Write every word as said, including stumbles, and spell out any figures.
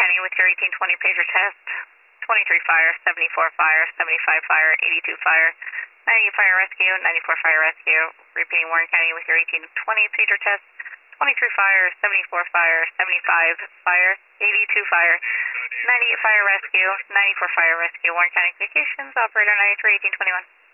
County with your eighteen twenty pager test. twenty-three fire, seventy-four fire, seventy-five fire, eighty-two fire, ninety fire rescue, ninety-four fire rescue. Repeating Warren County with your eighteen twenty pager test. twenty-three fire, seventy-four fire, seventy-five fire, eighty-two fire, ninety-eight fire rescue, ninety-four fire rescue. Warren County Communications, operator ninety-three eighteen twenty-one.